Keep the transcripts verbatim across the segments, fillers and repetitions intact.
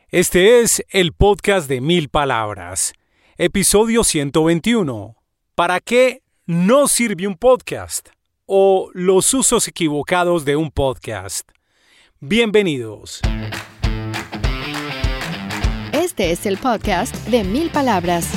Este es el podcast de Mil Palabras, episodio ciento veintiuno. ¿Para qué no sirve un podcast? O los usos equivocados de un podcast. Bienvenidos. Este es el podcast de Mil Palabras.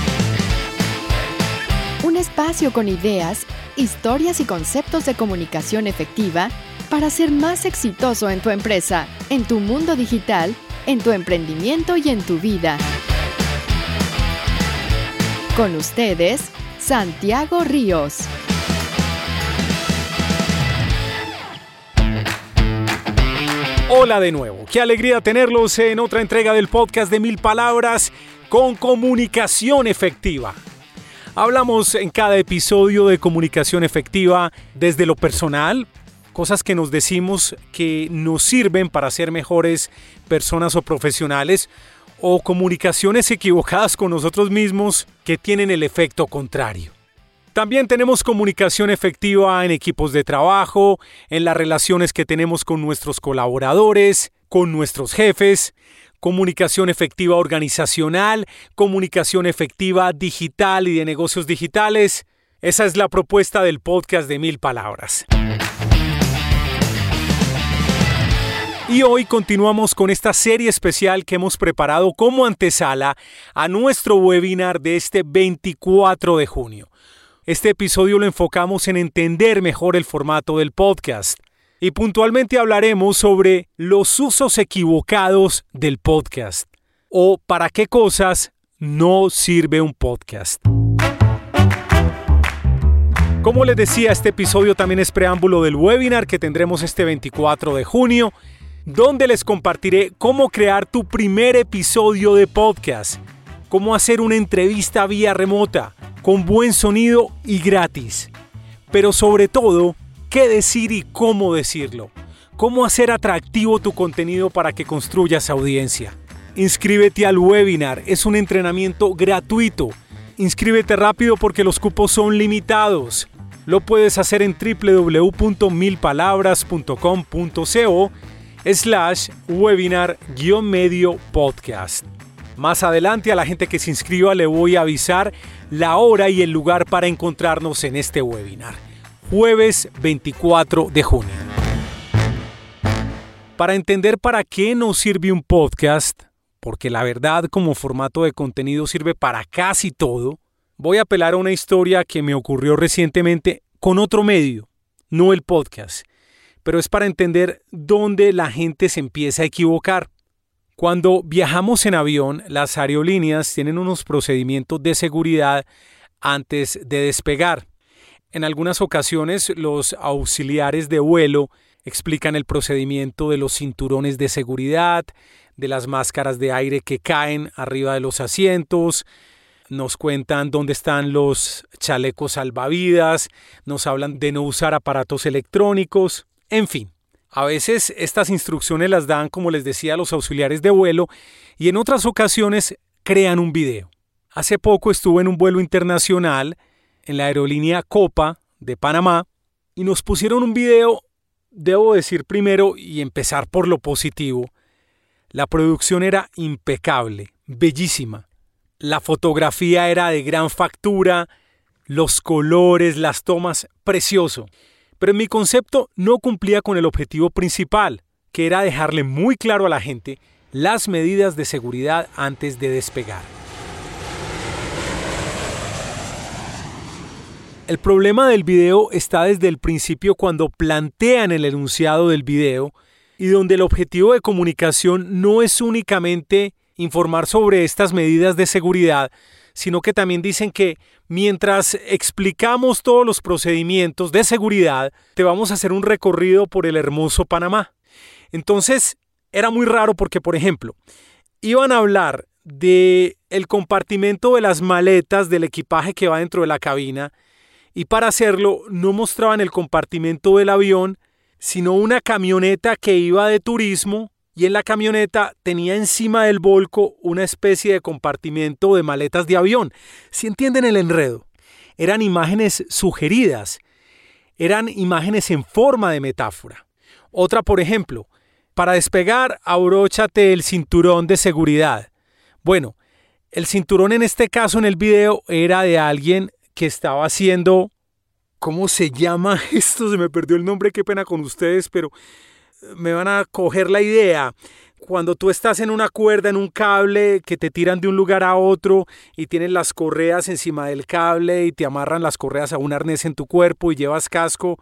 Un espacio con ideas, historias y conceptos de comunicación efectiva para ser más exitoso en tu empresa, en tu mundo digital, en tu emprendimiento y en tu vida. Con ustedes, Santiago Ríos. Hola de nuevo, qué alegría tenerlos en otra entrega del podcast de Mil Palabras con comunicación efectiva. Hablamos en cada episodio de comunicación efectiva desde lo personal, cosas que nos decimos que nos sirven para ser mejores personas o profesionales, o comunicaciones equivocadas con nosotros mismos que tienen el efecto contrario. También tenemos comunicación efectiva en equipos de trabajo, en las relaciones que tenemos con nuestros colaboradores, con nuestros jefes, comunicación efectiva organizacional, comunicación efectiva digital y de negocios digitales. Esa es la propuesta del podcast de Mil Palabras. Y hoy continuamos con esta serie especial que hemos preparado como antesala a nuestro webinar de este veinticuatro de junio. Este episodio lo enfocamos en entender mejor el formato del podcast y puntualmente hablaremos sobre los usos equivocados del podcast o para qué cosas no sirve un podcast. Como les decía, este episodio también es preámbulo del webinar que tendremos este veinticuatro de junio, donde les compartiré cómo crear tu primer episodio de podcast, cómo hacer una entrevista vía remota, con buen sonido y gratis. Pero sobre todo, qué decir y cómo decirlo. Cómo hacer atractivo tu contenido para que construyas audiencia. Inscríbete al webinar, es un entrenamiento gratuito. Inscríbete rápido porque los cupos son limitados. Lo puedes hacer en doble u doble u doble u punto mil palabras punto com punto co slash webinar guión medio podcast. Más adelante a la gente que se inscriba le voy a avisar la hora y el lugar para encontrarnos en este webinar. Jueves veinticuatro de junio. Para entender para qué nos sirve un podcast, porque la verdad como formato de contenido sirve para casi todo, voy a apelar a una historia que me ocurrió recientemente con otro medio, no el podcast. Pero es para entender dónde la gente se empieza a equivocar. Cuando viajamos en avión, las aerolíneas tienen unos procedimientos de seguridad antes de despegar. En algunas ocasiones, los auxiliares de vuelo explican el procedimiento de los cinturones de seguridad, de las máscaras de aire que caen arriba de los asientos, nos cuentan dónde están los chalecos salvavidas, nos hablan de no usar aparatos electrónicos. En fin, a veces estas instrucciones las dan, como les decía, los auxiliares de vuelo y en otras ocasiones crean un video. Hace poco estuve en un vuelo internacional en la aerolínea Copa de Panamá y nos pusieron un video, debo decir primero y empezar por lo positivo. La producción era impecable, bellísima. La fotografía era de gran factura, los colores, las tomas, precioso. Pero en mi concepto no cumplía con el objetivo principal, que era dejarle muy claro a la gente las medidas de seguridad antes de despegar. El problema del video está desde el principio cuando plantean el enunciado del video y donde el objetivo de comunicación no es únicamente informar sobre estas medidas de seguridad, sino que también dicen que mientras explicamos todos los procedimientos de seguridad, te vamos a hacer un recorrido por el hermoso Panamá. Entonces, era muy raro porque, por ejemplo, iban a hablar del compartimento de las maletas del equipaje que va dentro de la cabina y para hacerlo no mostraban el compartimento del avión, sino una camioneta que iba de turismo y en la camioneta tenía encima del volco una especie de compartimento de maletas de avión. ¿Sí entienden el enredo? Eran imágenes sugeridas, eran imágenes en forma de metáfora. Otra, por ejemplo, Para despegar, abróchate el cinturón de seguridad. Bueno, el cinturón en este caso en el video era de alguien que estaba haciendo... ¿Cómo se llama esto? Se me perdió el nombre, qué pena con ustedes, pero me van a coger la idea. Cuando tú estás en una cuerda, en un cable que te tiran de un lugar a otro y tienes las correas encima del cable y te amarran las correas a un arnés en tu cuerpo y llevas casco.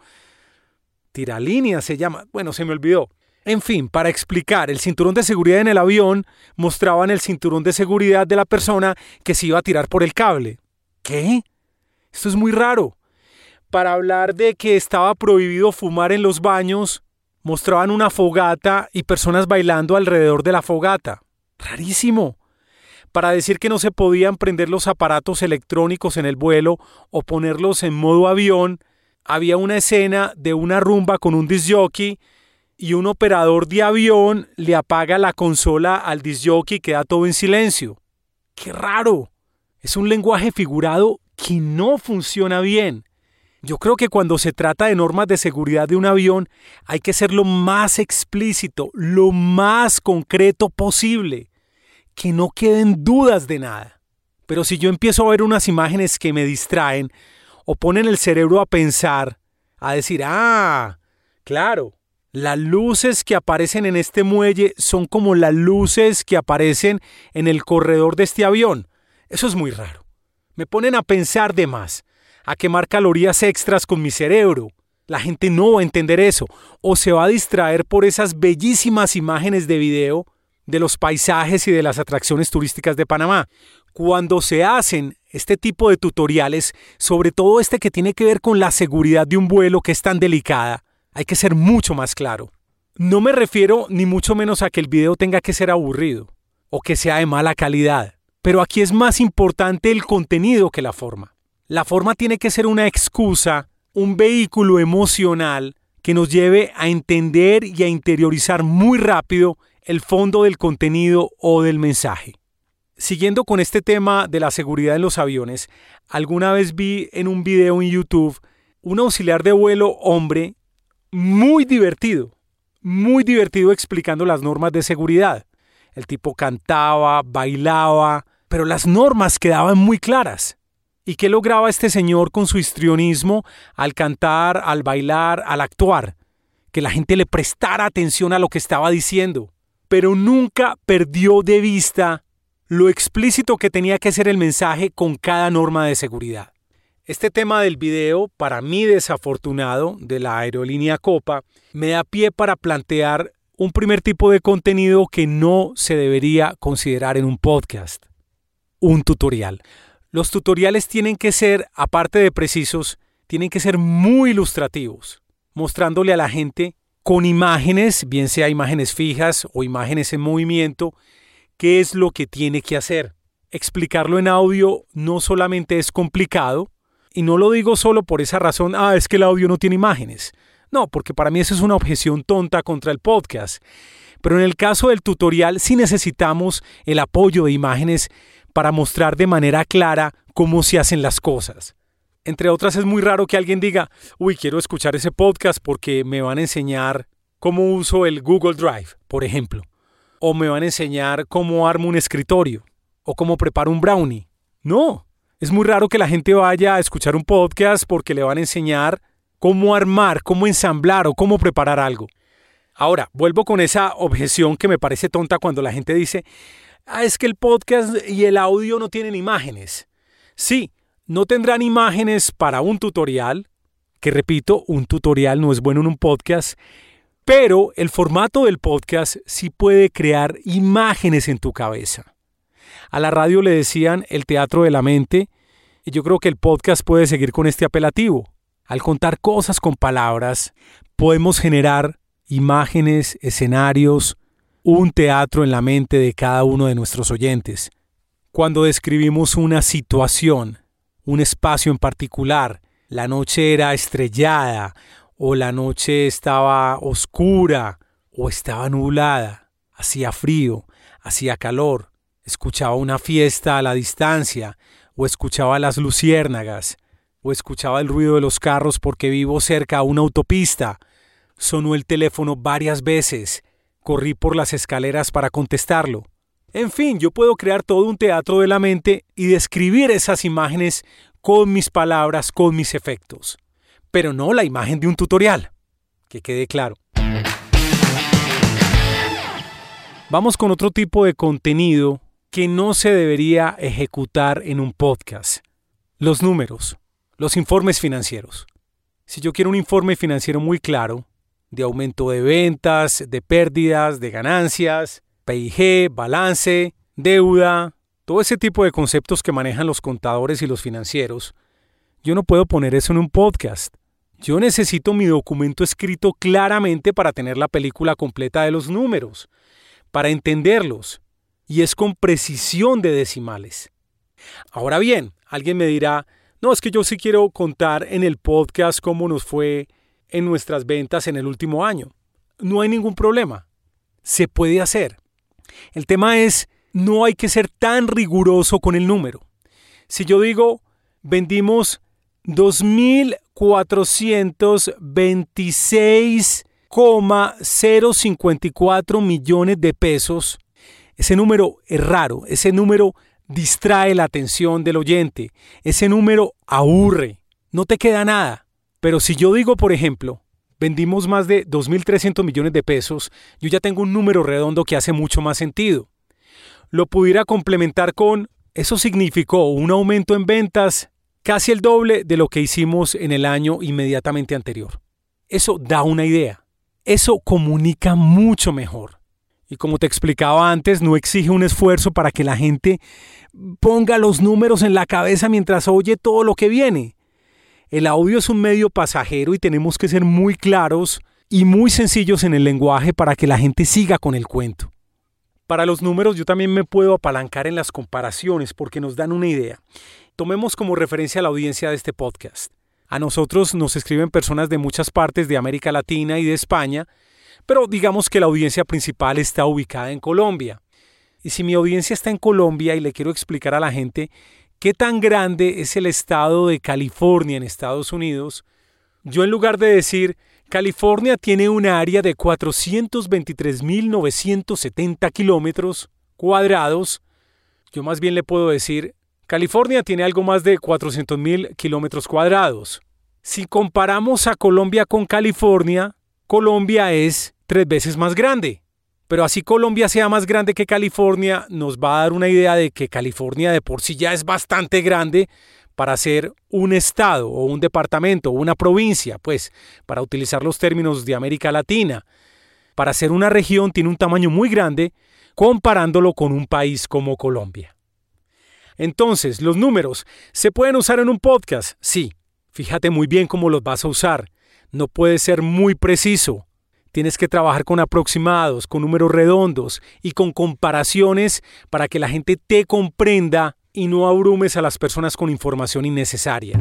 Tiralínea se llama. Bueno, se me olvidó. En fin, para explicar, el cinturón de seguridad en el avión mostraban el cinturón de seguridad de la persona que se iba a tirar por el cable. ¿Qué? Esto es muy raro. Para hablar de que estaba prohibido fumar en los baños, mostraban una fogata y personas bailando alrededor de la fogata. Rarísimo. Para decir que no se podían prender los aparatos electrónicos en el vuelo o ponerlos en modo avión, había una escena de una rumba con un disc jockey y un operador de avión le apaga la consola al disc jockey y queda todo en silencio. ¡Qué raro! Es un lenguaje figurado que no funciona bien. Yo creo que cuando se trata de normas de seguridad de un avión hay que ser lo más explícito, lo más concreto posible, que no queden dudas de nada. Pero si yo empiezo a ver unas imágenes que me distraen o ponen el cerebro a pensar, a decir, ah, claro, las luces que aparecen en este muelle son como las luces que aparecen en el corredor de este avión. Eso es muy raro. Me ponen a pensar de más, a quemar calorías extras con mi cerebro. La gente no va a entender eso o se va a distraer por esas bellísimas imágenes de video de los paisajes y de las atracciones turísticas de Panamá. Cuando se hacen este tipo de tutoriales, sobre todo este que tiene que ver con la seguridad de un vuelo que es tan delicada, hay que ser mucho más claro. No me refiero ni mucho menos a que el video tenga que ser aburrido o que sea de mala calidad, pero aquí es más importante el contenido que la forma. La forma tiene que ser una excusa, un vehículo emocional que nos lleve a entender y a interiorizar muy rápido el fondo del contenido o del mensaje. Siguiendo con este tema de la seguridad en los aviones, alguna vez vi en un video en YouTube un auxiliar de vuelo hombre muy divertido, muy divertido explicando las normas de seguridad. El tipo cantaba, bailaba, pero las normas quedaban muy claras. ¿Y qué lograba este señor con su histrionismo al cantar, al bailar, al actuar? Que la gente le prestara atención a lo que estaba diciendo, pero nunca perdió de vista lo explícito que tenía que ser el mensaje con cada norma de seguridad. Este tema del video, para mí desafortunado, de la aerolínea Copa, me da pie para plantear un primer tipo de contenido que no se debería considerar en un podcast: un tutorial. Los tutoriales tienen que ser, aparte de precisos, tienen que ser muy ilustrativos, mostrándole a la gente con imágenes, bien sea imágenes fijas o imágenes en movimiento, qué es lo que tiene que hacer. Explicarlo en audio no solamente es complicado, y no lo digo solo por esa razón, ah, es que el audio no tiene imágenes. No, porque para mí eso es una objeción tonta contra el podcast. Pero en el caso del tutorial sí necesitamos el apoyo de imágenes para mostrar de manera clara cómo se hacen las cosas. Entre otras, es muy raro que alguien diga, uy, quiero escuchar ese podcast porque me van a enseñar cómo uso el Google Drive, por ejemplo. O me van a enseñar cómo armo un escritorio. O cómo preparo un brownie. No, es muy raro que la gente vaya a escuchar un podcast porque le van a enseñar cómo armar, cómo ensamblar o cómo preparar algo. Ahora, vuelvo con esa objeción que me parece tonta cuando la gente dice, ah, es que el podcast y el audio no tienen imágenes. Sí, no tendrán imágenes para un tutorial, que repito, un tutorial no es bueno en un podcast, pero el formato del podcast sí puede crear imágenes en tu cabeza. A la radio le decían el teatro de la mente, y yo creo que el podcast puede seguir con este apelativo. Al contar cosas con palabras, podemos generar imágenes, escenarios, un teatro en la mente de cada uno de nuestros oyentes. Cuando describimos una situación, un espacio en particular, la noche era estrellada, o la noche estaba oscura, o estaba nublada, hacía frío, hacía calor, escuchaba una fiesta a la distancia, o escuchaba las luciérnagas, o escuchaba el ruido de los carros porque vivo cerca a una autopista. Sonó el teléfono varias veces. corrí por las escaleras para contestarlo. En fin, yo puedo crear todo un teatro de la mente y describir esas imágenes con mis palabras, con mis efectos. Pero no la imagen de un tutorial. Que quede claro. Vamos con otro tipo de contenido que no se debería ejecutar en un podcast. Los números, los informes financieros. Si yo quiero un informe financiero muy claro, de aumento de ventas, de pérdidas, de ganancias, P I G, balance, deuda, todo ese tipo de conceptos que manejan los contadores y los financieros, yo no puedo poner eso en un podcast. Yo necesito mi documento escrito claramente para tener la película completa de los números, para entenderlos, y es con precisión de decimales. Ahora bien, alguien me dirá, no, es que yo sí quiero contar en el podcast cómo nos fue en nuestras ventas en el último año. No hay ningún problema. Se puede hacer. El tema es, no hay que ser tan riguroso con el número. Si yo digo, vendimos dos mil cuatrocientos veintiséis coma cero cincuenta y cuatro millones de pesos, ese número es raro, ese número distrae la atención del oyente, ese número aburre, no te queda nada. Pero si yo digo, por ejemplo, vendimos más de dos mil trescientos millones de pesos, yo ya tengo un número redondo que hace mucho más sentido. Lo pudiera complementar con, eso significó un aumento en ventas casi el doble de lo que hicimos en el año inmediatamente anterior. Eso da una idea. Eso comunica mucho mejor. Y como te explicaba antes, no exige un esfuerzo para que la gente ponga los números en la cabeza mientras oye todo lo que viene. El audio es un medio pasajero y tenemos que ser muy claros y muy sencillos en el lenguaje para que la gente siga con el cuento. Para los números yo también me puedo apalancar en las comparaciones porque nos dan una idea. Tomemos como referencia la audiencia de este podcast. A nosotros nos escriben personas de muchas partes de América Latina y de España, pero digamos que la audiencia principal está ubicada en Colombia. Y si mi audiencia está en Colombia y le quiero explicar a la gente qué tan grande es el estado de California en Estados Unidos, yo en lugar de decir California tiene un área de cuatrocientos veintitrés mil novecientos setenta kilómetros cuadrados, yo más bien le puedo decir California tiene algo más de cuatrocientos mil kilómetros cuadrados. Si comparamos a Colombia con California, Colombia es tres veces más grande. Pero así Colombia sea más grande que California, nos va a dar una idea de que California de por sí ya es bastante grande para ser un estado o un departamento o una provincia, pues, para utilizar los términos de América Latina. Para ser una región tiene un tamaño muy grande comparándolo con un país como Colombia. Entonces, los números, ¿se pueden usar en un podcast? Sí. Fíjate muy bien cómo los vas a usar. No puedes ser muy preciso. Tienes que trabajar con aproximados, con números redondos y con comparaciones para que la gente te comprenda y no abrumes a las personas con información innecesaria.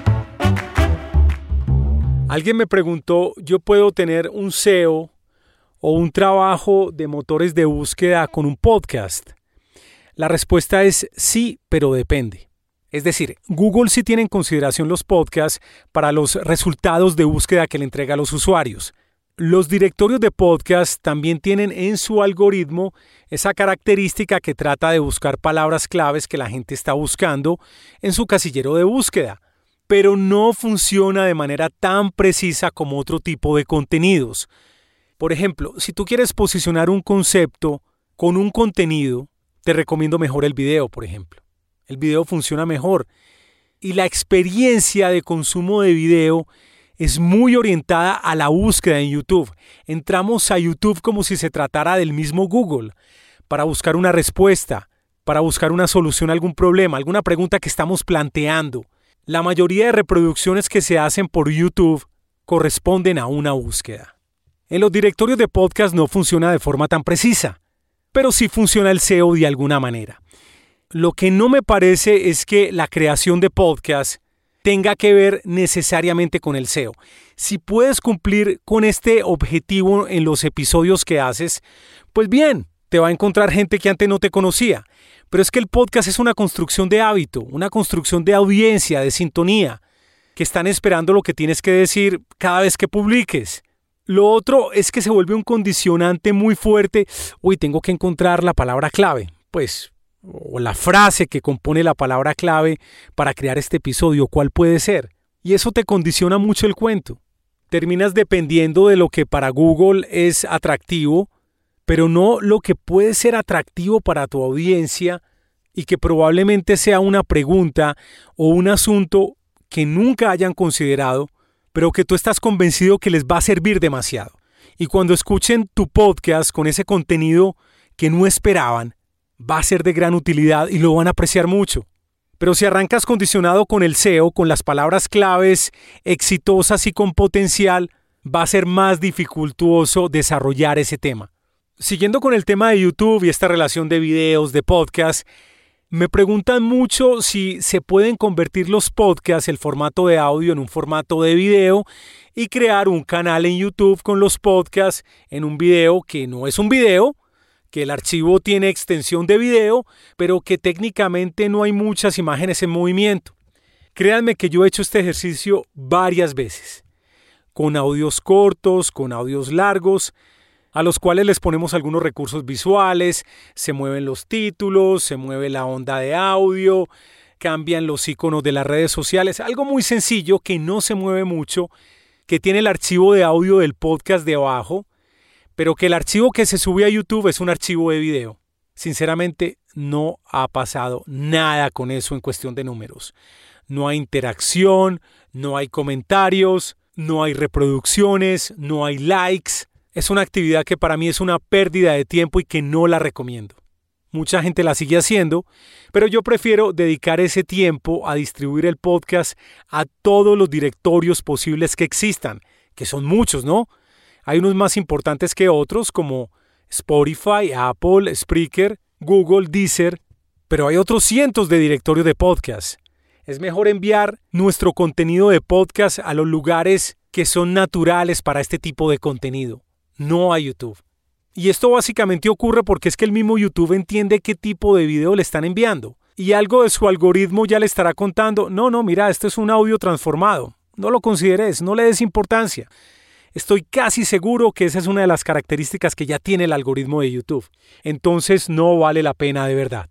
Alguien me preguntó, ¿yo puedo tener un S E O o un trabajo de motores de búsqueda con un podcast? La respuesta es sí, pero depende. Es decir, Google sí tiene en consideración los podcasts para los resultados de búsqueda que le entrega a los usuarios. Los directorios de podcast también tienen en su algoritmo esa característica que trata de buscar palabras claves que la gente está buscando en su casillero de búsqueda, pero no funciona de manera tan precisa como otro tipo de contenidos. Por ejemplo, si tú quieres posicionar un concepto con un contenido, te recomiendo mejor el video, por ejemplo. El video funciona mejor y la experiencia de consumo de video es muy orientada a la búsqueda en YouTube. Entramos a YouTube como si se tratara del mismo Google para buscar una respuesta, para buscar una solución a algún problema, alguna pregunta que estamos planteando. La mayoría de reproducciones que se hacen por YouTube corresponden a una búsqueda. En los directorios de podcast no funciona de forma tan precisa, pero sí funciona el S E O de alguna manera. Lo que no me parece es que la creación de podcast tenga que ver necesariamente con el S E O. Si puedes cumplir con este objetivo en los episodios que haces, pues bien, te va a encontrar gente que antes no te conocía. Pero es que el podcast es una construcción de hábito, una construcción de audiencia, de sintonía, que están esperando lo que tienes que decir cada vez que publiques. Lo otro es que se vuelve un condicionante muy fuerte. Uy, tengo que encontrar la palabra clave, pues, o la frase que compone la palabra clave para crear este episodio, ¿cuál puede ser? Y eso te condiciona mucho el cuento. Terminas dependiendo de lo que para Google es atractivo, pero no lo que puede ser atractivo para tu audiencia y que probablemente sea una pregunta o un asunto que nunca hayan considerado, pero que tú estás convencido que les va a servir demasiado. Y cuando escuchen tu podcast con ese contenido que no esperaban, va a ser de gran utilidad y lo van a apreciar mucho. Pero si arrancas condicionado con el S E O, con las palabras claves exitosas y con potencial, va a ser más dificultoso desarrollar ese tema. Siguiendo con el tema de YouTube y esta relación de videos, de podcast, me preguntan mucho si se pueden convertir los podcasts, el formato de audio, en un formato de video y crear un canal en YouTube con los podcasts en un video que no es un video, que el archivo tiene extensión de video, pero que técnicamente no hay muchas imágenes en movimiento. Créanme que yo he hecho este ejercicio varias veces, con audios cortos, con audios largos, a los cuales les ponemos algunos recursos visuales, se mueven los títulos, se mueve la onda de audio, cambian los iconos de las redes sociales, algo muy sencillo que no se mueve mucho, que tiene el archivo de audio del podcast debajo, pero que el archivo que se sube a YouTube es un archivo de video. Sinceramente, no ha pasado nada con eso en cuestión de números. No hay interacción, no hay comentarios, no hay reproducciones, no hay likes. Es una actividad que para mí es una pérdida de tiempo y que no la recomiendo. Mucha gente la sigue haciendo, pero yo prefiero dedicar ese tiempo a distribuir el podcast a todos los directorios posibles que existan, que son muchos, ¿no? Hay unos más importantes que otros como Spotify, Apple, Spreaker, Google, Deezer, pero hay otros cientos de directorios de podcast. Es mejor enviar nuestro contenido de podcast a los lugares que son naturales para este tipo de contenido, no a YouTube. Y esto básicamente ocurre porque es que el mismo YouTube entiende qué tipo de video le están enviando. Y algo de su algoritmo ya le estará contando, no, no, mira, esto es un audio transformado. No lo consideres, no le des importancia. Estoy casi seguro que esa es una de las características que ya tiene el algoritmo de YouTube. Entonces no vale la pena de verdad.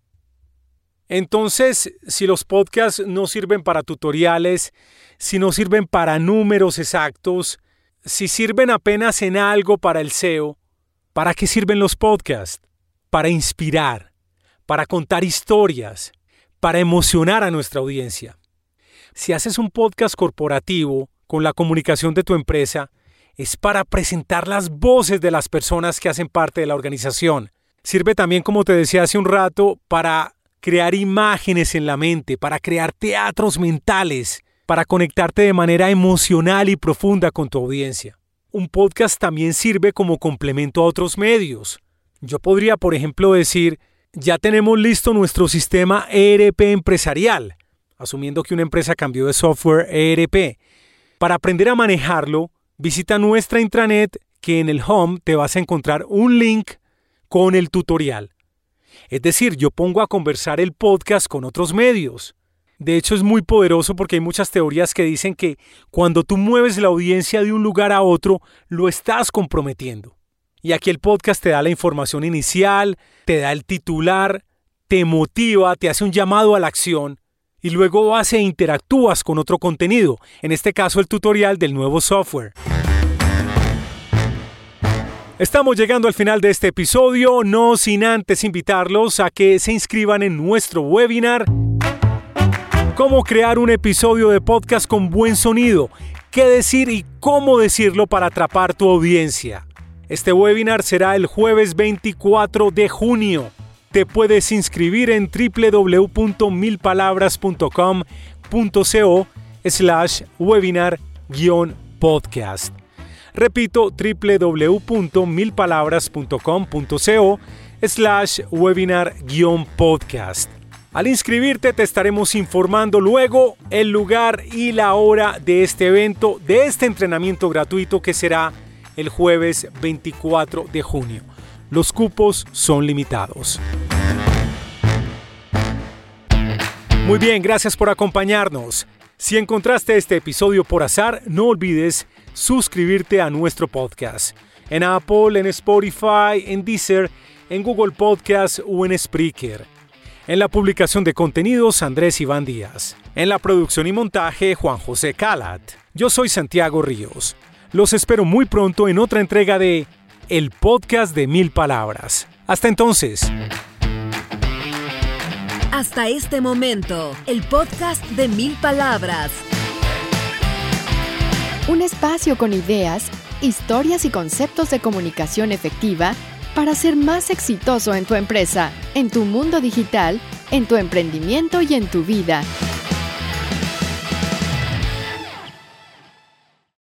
Entonces, si los podcasts no sirven para tutoriales, si no sirven para números exactos, si sirven apenas en algo para el S E O, ¿para qué sirven los podcasts? Para inspirar, para contar historias, para emocionar a nuestra audiencia. Si haces un podcast corporativo con la comunicación de tu empresa, es para presentar las voces de las personas que hacen parte de la organización. Sirve también, como te decía hace un rato, para crear imágenes en la mente, para crear teatros mentales, para conectarte de manera emocional y profunda con tu audiencia. Un podcast también sirve como complemento a otros medios. Yo podría, por ejemplo, decir, ya tenemos listo nuestro sistema E R P empresarial, asumiendo que una empresa cambió de software E R P. Para aprender a manejarlo, visita nuestra intranet que en el home te vas a encontrar un link con el tutorial. Es decir, yo pongo a conversar el podcast con otros medios. De hecho, es muy poderoso porque hay muchas teorías que dicen que cuando tú mueves la audiencia de un lugar a otro, lo estás comprometiendo. Y aquí el podcast te da la información inicial, te da el titular, te motiva, te hace un llamado a la acción y luego vas e interactúas con otro contenido, en este caso el tutorial del nuevo software. Estamos llegando al final de este episodio, no sin antes invitarlos a que se inscriban en nuestro webinar Cómo crear un episodio de podcast con buen sonido, qué decir y cómo decirlo para atrapar tu audiencia. Este webinar será el jueves veinticuatro de junio. Te puedes inscribir en w w w punto mil palabras punto com punto co slash webinar guión podcast. Repito, w w w punto mil palabras punto com punto co slash webinar guión podcast. Al inscribirte te estaremos informando luego el lugar y la hora de este evento, de este entrenamiento gratuito que será el jueves veinticuatro de junio. Los cupos son limitados. Muy bien, gracias por acompañarnos. Si encontraste este episodio por azar, no olvides suscribirte a nuestro podcast. En Apple, en Spotify, en Deezer, en Google Podcast o en Spreaker. En la publicación de contenidos, Andrés Iván Díaz. En la producción y montaje, Juan José Calat. Yo soy Santiago Ríos. Los espero muy pronto en otra entrega de El Podcast de Mil Palabras. Hasta entonces. Hasta este momento, el podcast de Mil Palabras. Un espacio con ideas, historias y conceptos de comunicación efectiva para ser más exitoso en tu empresa, en tu mundo digital, en tu emprendimiento y en tu vida.